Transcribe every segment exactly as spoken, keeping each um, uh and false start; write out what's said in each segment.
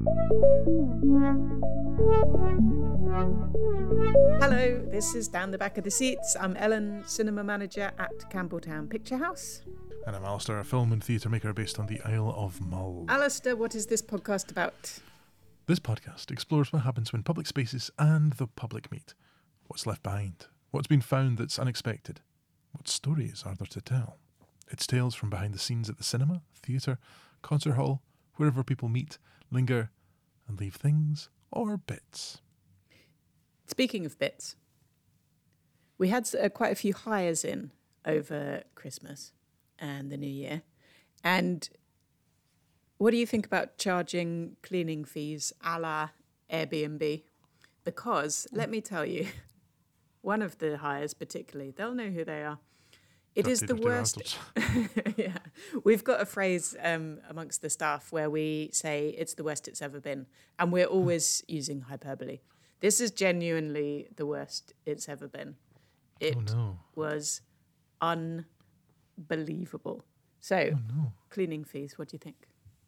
Hello, this is Down the Back of the Seats. I'm Ellen, cinema manager at Campbelltown Picture House. And I'm Alistair, a film and theatre maker based on the Isle of Mull. Alistair, what is this podcast about? This podcast explores what happens when public spaces and the public meet. What's left behind? What's been found that's unexpected? What stories are there to tell? It's tales from behind the scenes at the cinema, theatre, concert hall, wherever people meet, linger, and leave things or bits. Speaking of bits, we had uh, quite a few hires in over Christmas and the New Year. And what do you think about charging cleaning fees a la Airbnb? Because, let me tell you, one of the hires particularly, they'll know who they are. It is the worst. Yeah, we've got a phrase um, amongst the staff where we say it's the worst it's ever been. And we're always using hyperbole. This is genuinely the worst it's ever been. It oh, no. was unbelievable. So, oh, no. cleaning fees, what do you think?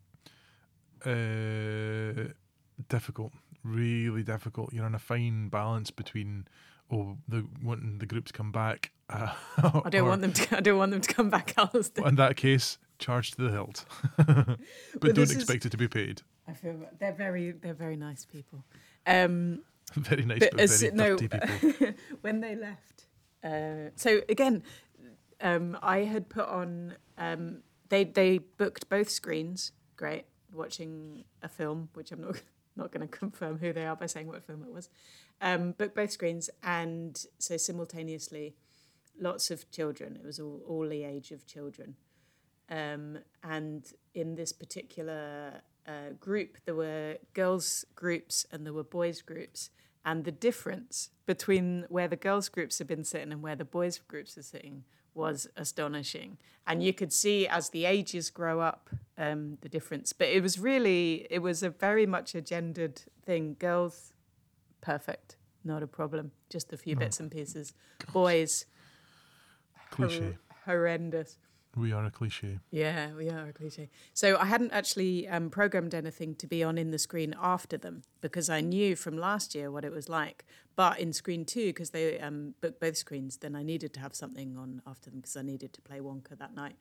Uh, difficult, really difficult. You're on a fine balance between oh, the wanting the group to come back. Uh, I don't want them to. I don't want them to come back, Alistair. In that case, charge to the hilt, but well, don't expect is, it to be paid. I feel they're very, they're very nice people. Um, very nice, but, but as, very no, dirty people. When they left, uh, so again, um, I had put on. Um, they they booked both screens. Great. Watching a film, which I'm not not going to confirm who they are by saying what film it was, um, but both screens, and so simultaneously, lots of children. It was all, all the age of children, um, and in this particular uh, group, there were girls groups and there were boys groups, and the difference between where the girls groups had been sitting and where the boys groups are sitting was astonishing. And you could see as the ages grow up, um, the difference. But it was really, it was a very much a gendered thing. Girls, perfect, not a problem. Just a few no. bits and pieces. God. Boys, cliche. Hor- horrendous. We are a cliche. Yeah, we are a cliche. So I hadn't actually um, programmed anything to be on in the screen after them because I knew from last year what it was like. But in screen two, because they um, booked both screens, then I needed to have something on after them because I needed to play Wonka that night.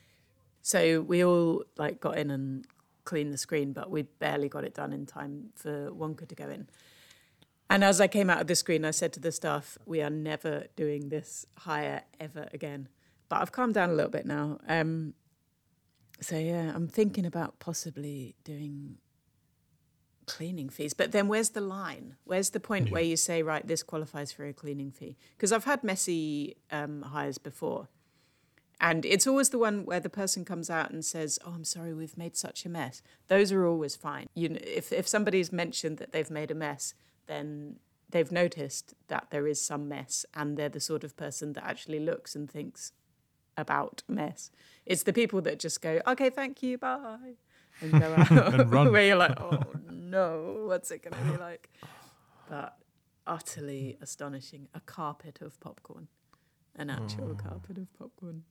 So we all like got in and cleaned the screen, but we barely got it done in time for Wonka to go in. And as I came out of the screen, I said to the staff, we are never doing this hire ever again. But I've calmed down a little bit now. Um, so, yeah, I'm thinking about possibly doing cleaning fees. But then where's the line? Where's the point yeah. where you say, right, this qualifies for a cleaning fee? Because I've had messy um, hires before. And it's always the one where the person comes out and says, oh, I'm sorry, we've made such a mess. Those are always fine. You know, if, if somebody's mentioned that they've made a mess, then they've noticed that there is some mess. And they're the sort of person that actually looks and thinks about mess. It's the people that just go, okay, thank you, bye, and go out. And run. Where you're like, oh no, what's it going to be like? But utterly astonishing. A carpet of popcorn. An actual oh. carpet of popcorn.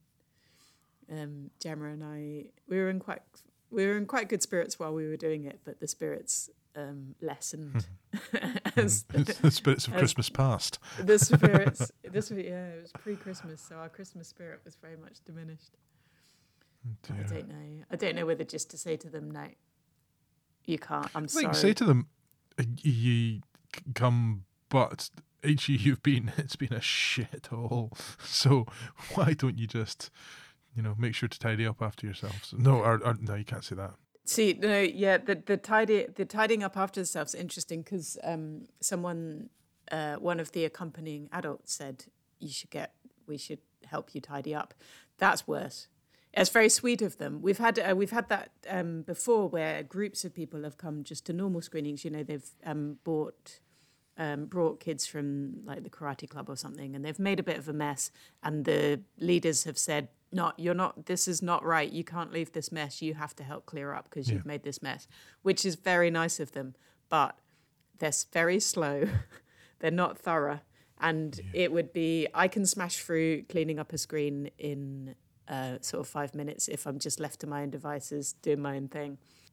Um, Gemma and I, we were in quite we were in quite good spirits while we were doing it, but the spirits um, lessened. as, the spirits of Christmas past. The spirits, this yeah, it was pre-Christmas, so our Christmas spirit was very much diminished. Oh, I don't know. I don't know whether just to say to them, no, you can't. I'm I sorry. think say to them, ye come, but each year you've been, it's been a shithole. So why don't you just, you know, make sure to tidy up after yourselves? No, or, or, no, you can't say that. See, no, yeah, the the tidy the tidying up after themselves is interesting because um, someone, uh, one of the accompanying adults said, "You should get, we should help you tidy up." That's worse. It's very sweet of them. We've had uh, we've had that um, before, where groups of people have come just to normal screenings. You know, they've um, bought. Um, brought kids from like the karate club or something, and they've made a bit of a mess, and the leaders have said, "Not, you're not. This is not right. You can't leave this mess. You have to help clear up because yeah. you've made this mess," which is very nice of them. But they're very slow. They're not thorough, and yeah. it would be I can smash through cleaning up a screen in uh, sort of five minutes if I'm just left to my own devices doing my own thing.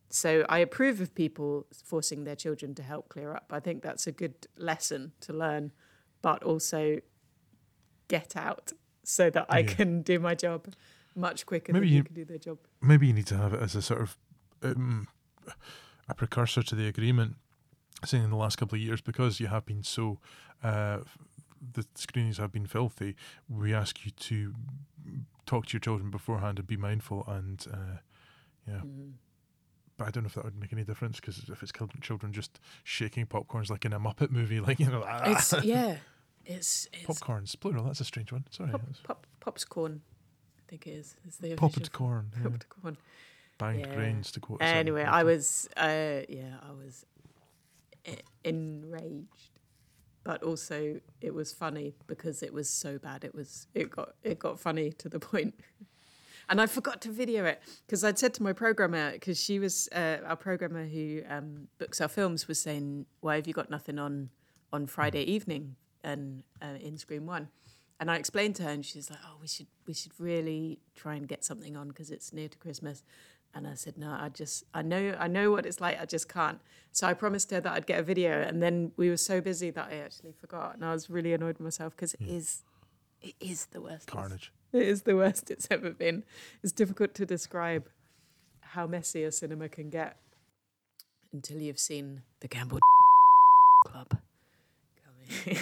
so I approve of people forcing their children to help clear up. I think that's a good lesson to learn, but also get out so that I Yeah. can do my job much quicker Maybe than you you- can do their job. Maybe you need to have it as a sort of um, a precursor to the agreement, saying in the last couple of years, because you have been so, uh, f- the screenings have been filthy, we ask you to talk to your children beforehand and be mindful and, uh, yeah. Mm. But I don't know if that would make any difference, because if it's children, children just shaking popcorns like in a Muppet movie, like, you know, It's yeah, it's it's popcorns, plural, that's a strange one. Sorry. pop, that's- pop, pop's corn. I think it is. It's the Popped official- corn. Yeah. Popped corn. Banged Yeah. grains, to quote. a certain Anyway, author. I was uh, yeah, I was e- enraged, but also it was funny because it was so bad. It was it got it got funny to the point. And I forgot to video it because I'd said to my programmer, because she was uh, our programmer who um, books our films, was saying, "Why have you got nothing on on Friday evening and uh, in Screen One?" And I explained to her, and she's like, "Oh, we should we should really try and get something on because it's near to Christmas." And I said, "No, I just I know I know what it's like. I just can't." So I promised her that I'd get a video, and then we were so busy that I actually forgot, and I was really annoyed with myself because it is it is the worst. Carnage. It is the worst it's ever been. It's difficult to describe how messy a cinema can get until you've seen the Campbell Club coming.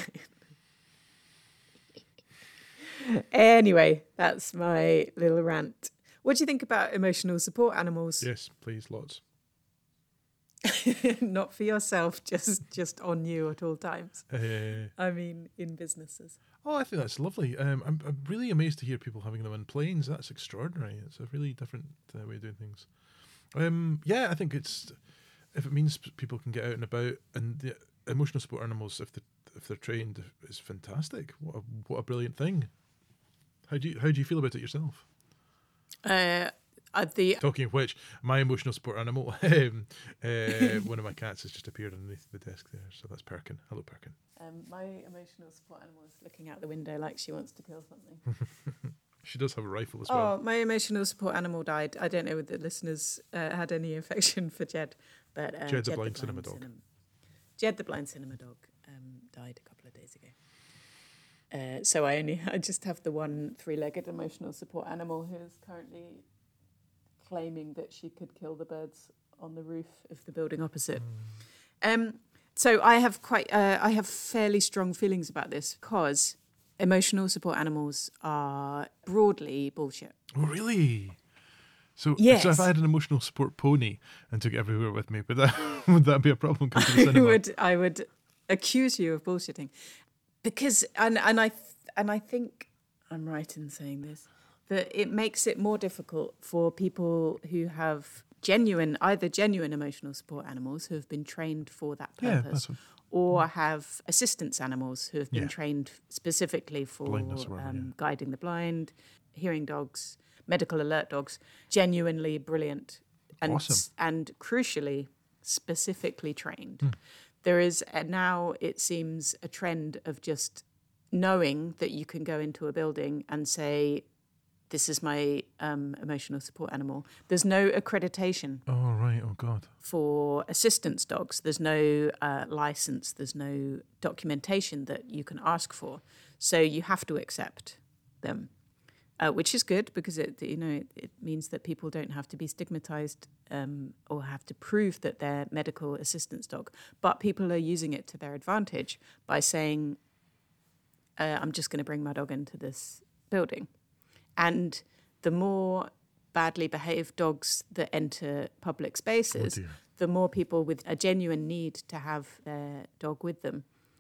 Anyway, that's my little rant. What do you think about emotional support animals? Yes, please, lots. Not for yourself, just just on you at all times. Uh, I mean, in businesses. oh, I think that's lovely. Um, I'm, I'm really amazed to hear people having them in planes. That's extraordinary. It's a really different uh, way of doing things. Um, yeah, I think it's, if it means p- people can get out and about, and the emotional support animals, if they if they're trained, is fantastic. What a, what a brilliant thing. How do you how do you feel about it yourself? Uh, uh, the Talking of which, my emotional support animal, um, uh, one of my cats has just appeared underneath the desk there, so that's Perkin. Hello, Perkin. um, my emotional support animal is looking out the window like she wants to kill something. She does have a rifle as well. Oh, my emotional support animal died. I don't know if the listeners uh, had any affection for Jed, but uh, Jed the blind cinema dog. Cinema, Jed the blind cinema dog um, died a couple of days ago. Uh, so I only I just have the one three-legged emotional support animal who is currently claiming that she could kill the birds on the roof of the building opposite. Mm. Um, so I have quite uh, I have fairly strong feelings about this because emotional support animals are broadly bullshit. Oh, really? So, Yes. so if I had an emotional support pony and took it everywhere with me, would that would that be a problem? Coming to the I cinema? would I would accuse you of bullshitting because and and I th- and I think I'm right in saying this, that it makes it more difficult for people who have genuine either genuine emotional support animals who have been trained for that Yeah, purpose, that's what- or have assistance animals who have been Yeah. trained specifically for Blindness or whatever, um, yeah. guiding the blind, hearing dogs, medical alert dogs. Genuinely brilliant and Awesome. and crucially specifically trained. Hmm. There is a, now it seems a trend of just knowing that you can go into a building and say, "This is my um, emotional support animal." There's no accreditation Oh, right. Oh, God. for assistance dogs. There's no uh, license. There's no documentation that you can ask for. So you have to accept them, uh, which is good because it you know it, it means that people don't have to be stigmatized um, or have to prove that they're medical assistance dog. But people are using it to their advantage by saying, uh, "I'm just going to bring my dog into this building," and the more badly behaved dogs that enter public spaces, Oh, dear. the more people with a genuine need to have their dog with them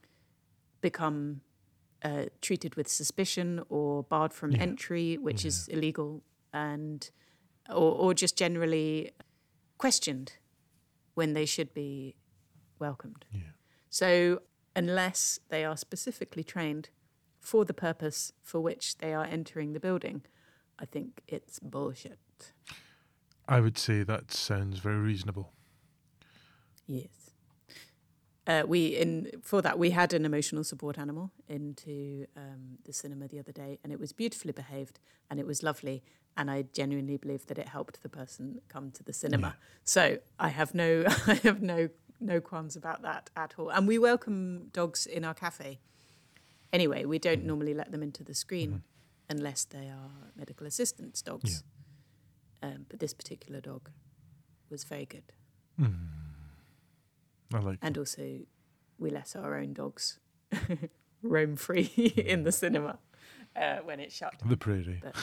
become uh, treated with suspicion or barred from Yeah. entry, which is illegal, and or, or just generally questioned when they should be welcomed. Yeah. So unless they are specifically trained for the purpose for which they are entering the building, I think it's bullshit. I would say that sounds very reasonable. Yes. Uh, we in for that we had an emotional support animal into um, the cinema the other day, and it was beautifully behaved and it was lovely. and I genuinely believe that it helped the person come to the cinema. Yeah. So I have no, I have no, no qualms about that at all. And we welcome dogs in our cafe. Anyway, we don't Mm-hmm. normally let them into the screen Mm-hmm. unless they are medical assistance dogs. Yeah. Um, but this particular dog was very good. Mm. I like And it. also, we let our own dogs roam free in the cinema uh, when it shut. The prairie. But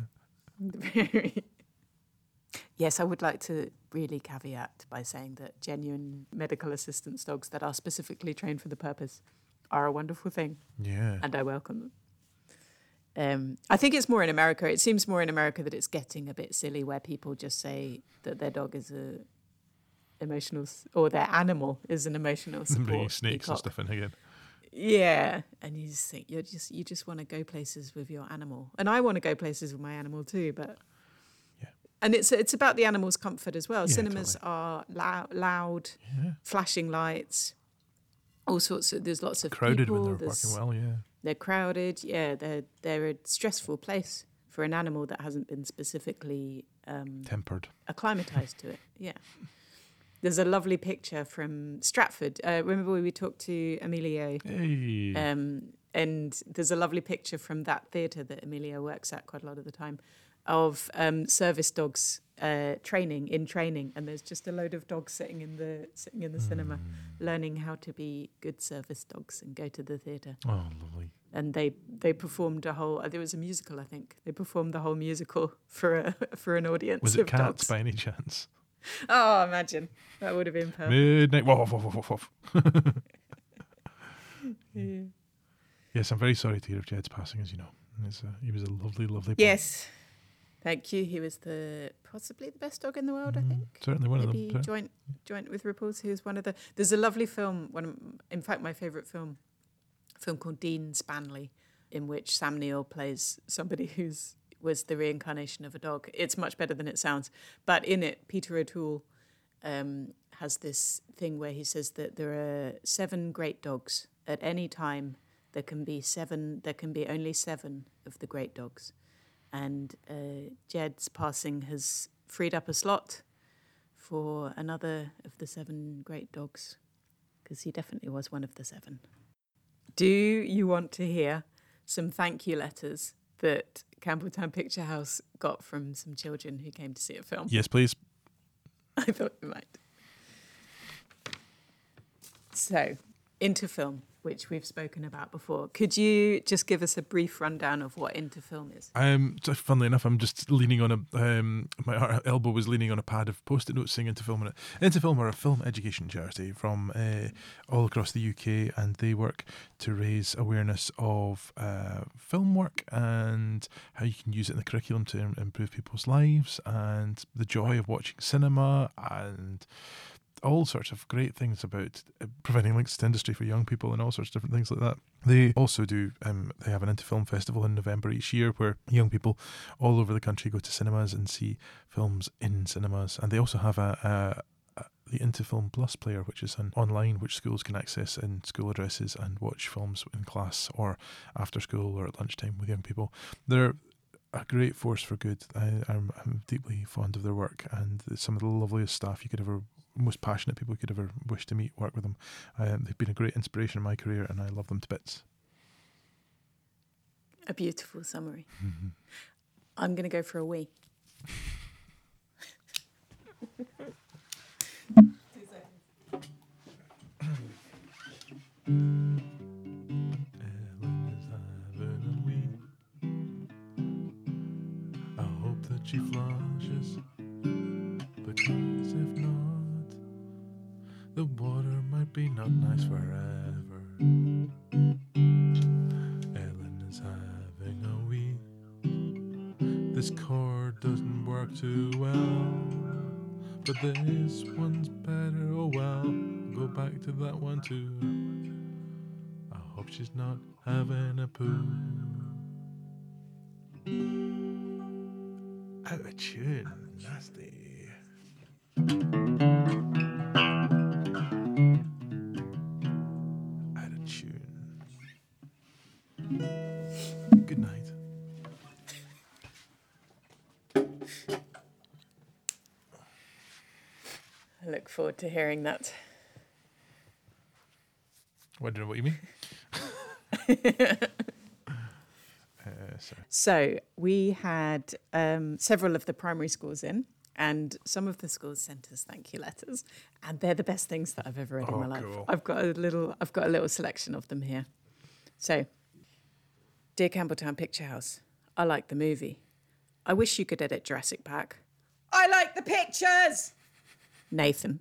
yes, I would like to really caveat by saying that genuine medical assistance dogs that are specifically trained for the purpose are a wonderful thing, Yeah. and I welcome them. Um, I think it's more in America. It seems more in America that it's getting a bit silly, where people just say that their dog is a emotional s- or their animal is an emotional support. Bringing snakes and peacock. stuff in again. Yeah, and you just think you just you just want to go places with your animal, and I want to go places with my animal too. But Yeah. and it's it's about the animal's comfort as well. Yeah, Cinemas totally. are loud, loud, Yeah. flashing lights, all sorts of. There's lots of Crowded people. when they're there's- working well, yeah. They're crowded. Yeah, they're they're a stressful place for an animal that hasn't been specifically um, Tempered. acclimatized to it. Yeah. There's a lovely picture from Stratford. Uh, remember when we talked to Emilio? Hey. Um, and there's a lovely picture from that theatre that Emilio works at quite a lot of the time of um, service dogs uh, training in training, and there's just a load of dogs sitting in the sitting in the cinema, learning how to be good service dogs and go to the theatre. Oh, lovely. And they they performed a whole. There was a musical, I think. They performed the whole musical for a for an audience Was of it cats dogs. by any chance? Oh, imagine that would have been perfect. Midnight. Woof, woof, woof, woof, woof. Yeah. Yes, I'm very sorry to hear of Jed's passing, as you know. It's a, he was a lovely, lovely boy. Yes, thank you. He was the possibly the best dog in the world. I Mm, think. Certainly one Maybe of them. joint joint with Ripples. He was one of the. There's a lovely film. One, of, in fact, my favourite film, a film called Dean Spanley, in which Sam Neill plays somebody who's was the reincarnation of a dog. It's much better than it sounds. But in it, Peter O'Toole um, has this thing where he says that there are seven great dogs at any time. There can be seven. There can be only seven of the great dogs, and uh, Jed's passing has freed up a slot for another of the seven great dogs, because he definitely was one of the seven. Do you want to hear some thank you letters that Campbelltown Picture House got from some children who came to see a film? Yes, please. I thought you might. So, Interfilm, which we've spoken about before. Could you just give us a brief rundown of what Interfilm is? Um, so funnily enough, I'm just leaning on a um, my elbow was leaning on a pad of post-it notes saying Interfilm on it. Interfilm are a film education charity from uh, all across the U K, and they work to raise awareness of uh, film work and how you can use it in the curriculum to im- improve people's lives and the joy of watching cinema and all sorts of great things about uh, providing links to industry for young people and all sorts of different things like that. They also do, um, they have an Interfilm festival in November each year where young people all over the country go to cinemas and see films in cinemas. And they also have a, a, a the Interfilm Plus player, which is an online, which schools can access in school addresses and watch films in class or after school or at lunchtime with young people. They're a great force for good. I, I'm, I'm deeply fond of their work, and some of the loveliest staff you could ever, most passionate people you could ever wish to meet, work with them. Um, they've been a great inspiration in my career, and I love them to bits. A beautiful summary. I'm going to go for a wee. Ellen is having a wee. I hope that she flushes, because if not, the water might be not nice forever. Ellen is having a wee. This cord doesn't work too well, but this one's better. Oh well, go back to that one too. I hope she's not having a poo. Out of tune, nasty. Out of tune. Good night. I look forward to hearing that. Wondering what you mean? uh, so. so we had um, several of the primary schools in, and some of the schools sent us thank you letters, and they're the best things that I've ever read Oh, in my life. cool. I've got a little, I've got a little selection of them here. So, dear Campbelltown Picture House, I like the movie. I wish you could edit Jurassic Park. I like the pictures. Nathan.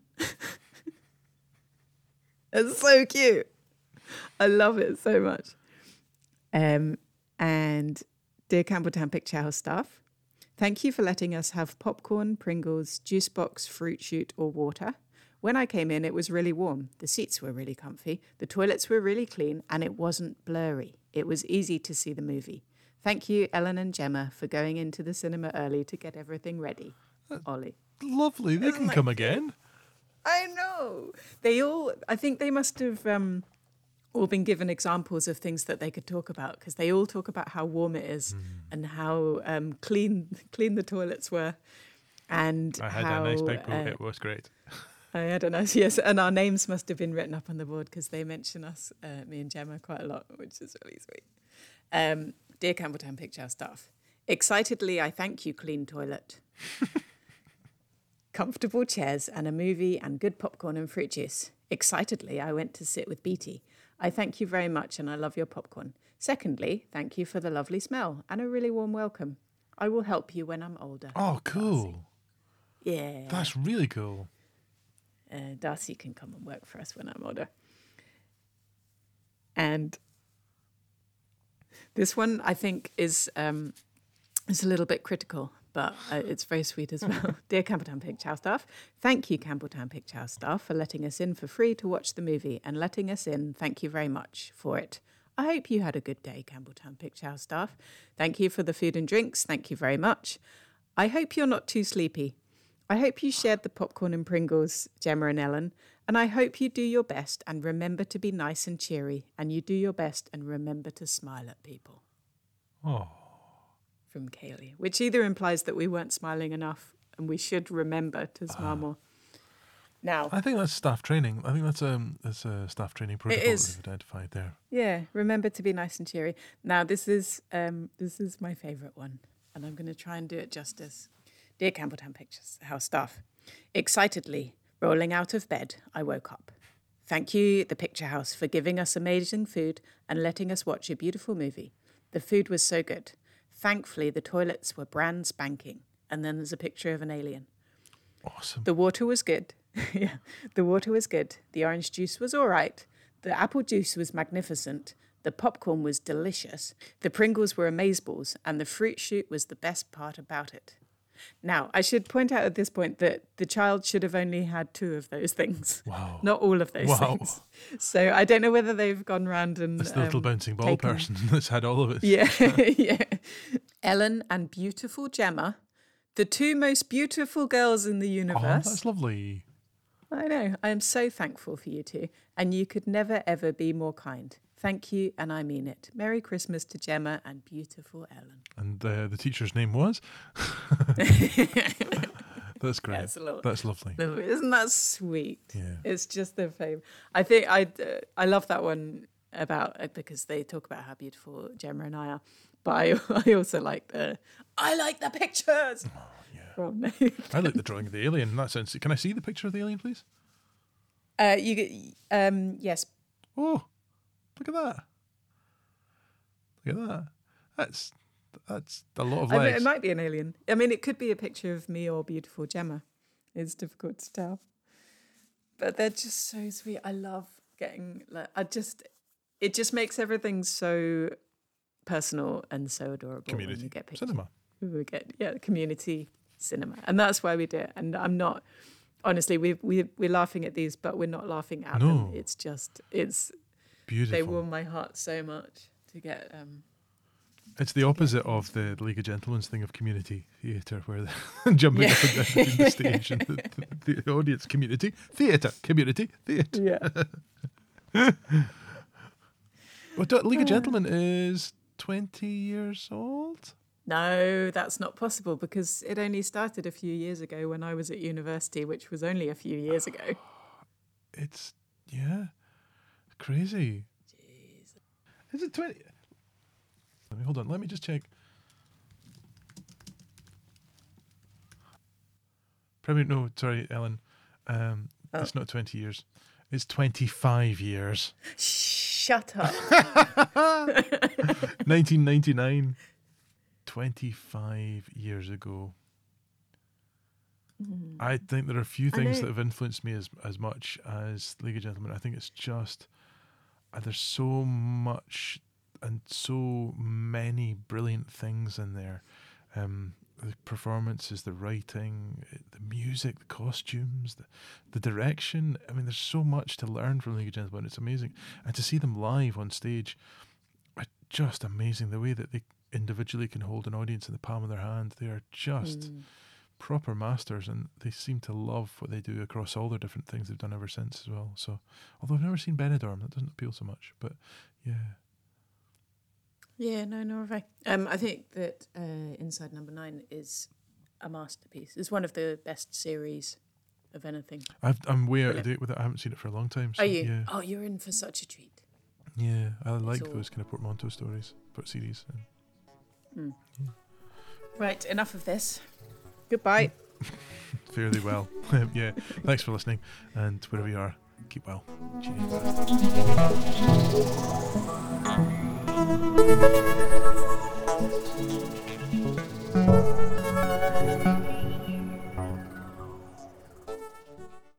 It's so cute. I love it so much. Um, and dear Campbelltown Picture House staff, thank you for letting us have popcorn, Pringles, juice box, fruit shoot, or water. When I came in, it was really warm. The seats were really comfy. The toilets were really clean, and it wasn't blurry. It was easy to see the movie. Thank you, Ellen and Gemma, for going into the cinema early to get everything ready. Ollie. Lovely. They Isn't can that come cute? again. I know. They all, I think they must have um, all been given examples of things that they could talk about, because they all talk about how warm it is Mm. and how um, clean clean the toilets were. And I had how, a nice big pool. uh, It was great. I had a nice, yes, and our names must have been written up on the board because they mention us, uh, me and Gemma, quite a lot, which is really sweet. Um, dear Campbelltown Picture House staff, excitedly I thank you, clean toilet. Comfortable chairs and a movie and good popcorn and fruit juice. Excitedly I went to sit with Beatty. I thank you very much and I love your popcorn. Secondly, thank you for the lovely smell and a really warm welcome. I will help you when I'm older. Oh, cool. Yeah. That's really cool. Uh, Darcy can come and work for us when I'm older. And this one, I think, is um, is a little bit critical, but uh, it's very sweet as well. Dear Campbelltown Picture House staff, thank you, Campbelltown Picture House staff, for letting us in for free to watch the movie and letting us in. Thank you very much for it. I hope you had a good day, Campbelltown Picture House staff. Thank you for the food and drinks. Thank you very much. I hope you're not too sleepy. I hope you shared the popcorn and Pringles, Gemma and Ellen, and I hope you do your best and remember to be nice and cheery, and you do your best and remember to smile at people. Oh. From Kaylee, which either implies that we weren't smiling enough and we should remember to smile Uh, more. Now, I think that's staff training. I think that's um that's a staff training protocol that is. we've identified there. yeah, remember to be nice and cheery. Now, this is um, this is my favourite one, and I'm going to try and do it justice. Dear Campbelltown Picture House staff, excitedly rolling out of bed, I woke up. Thank you, the Picture House, for giving us amazing food and letting us watch a beautiful movie. The food was so good. Thankfully, the toilets were brand spanking. And then there's a picture of an alien. Awesome. The water was good. yeah, the water was good. The orange juice was all right. The apple juice was magnificent. The popcorn was delicious. The Pringles were amazeballs. And the fruit shoot was the best part about it. Now, I should point out at this point that the child should have only had two of those things. Wow. Not all of those Wow. things. So I don't know whether they've gone round and... That's the little um, bouncing ball taken- person that's had all of it. Yeah, yeah. Ellen and beautiful Gemma, the two most beautiful girls in the Oh, universe. that's lovely. I know. I am so thankful for you two. And you could never, ever be more kind. Thank you, and I mean it. Merry Christmas to Gemma and beautiful Ellen. And uh, the teacher's name was? That's great. Yeah, it's a little- That's lovely. Isn't that sweet? Yeah. It's just the favourite. I think I, uh, I love that one about uh, because they talk about how beautiful Gemma and I are. But I, I also like the, I like the pictures. Oh, yeah. From I like the drawing of the alien in that sense. Can I see the picture of the alien, please? uh, you get, um, yes. Oh, look at that. Look at that. That's that's a lot of I mean, legs. it might be an alien. I mean, it could be a picture of me or beautiful Gemma. It's difficult to tell. But they're just so sweet. I love getting, like, I just, it just makes everything so personal and so adorable when Community you get pictures. cinema. We get, yeah, community cinema. And that's why we do it. And I'm not, honestly, we, we, we're laughing at these, but we're not laughing at No. them. It's just, it's, Beautiful. they warm my heart so much to get, um, It's the opposite of the League of Gentlemen's thing of community theatre, where they're jumping Yeah. up and down between the stage and the, the, the audience. Community theatre, community theatre. yeah. Well, do- League of Gentlemen is twenty years old. No, that's not possible because it only started a few years ago when I was at university, which was only a few years ago. It's, yeah, crazy. Jeez. Is it twenty? Let me, hold on, let me just check. Probably, no, sorry, Ellen. Um, Oh. It's not twenty years. It's twenty-five years. Shut up. nineteen ninety-nine. twenty-five years ago. Mm. I think there are a few I things know. that have influenced me as as much as League of Gentlemen. I think it's just uh, there's so much and so many brilliant things in there. Um, the performances, the writing, the music, the costumes, the, the direction. I mean, there's so much to learn from League of Gentlemen. It's amazing. And to see them live on stage, are just amazing. The way that they individually can hold an audience in the palm of their hand. They are just Mm. proper masters, and they seem to love what they do across all their different things they've done ever since as well. So, although I've never seen Benidorm, that doesn't appeal so much. But yeah, Yeah, no, nor have I. Um, I think that uh, Inside Number Nine is a masterpiece. It's one of the best series of anything. I've, I'm way out of Brilliant. date with it. I haven't seen it for a long time. So, Are you? Yeah, Oh, you're in for such a treat. yeah. I like all- those kind of portmanteau stories, but series. Mm. Right, enough of this. Goodbye. Fairly well. Yeah. Thanks for listening, and wherever you are, keep well. Cheers.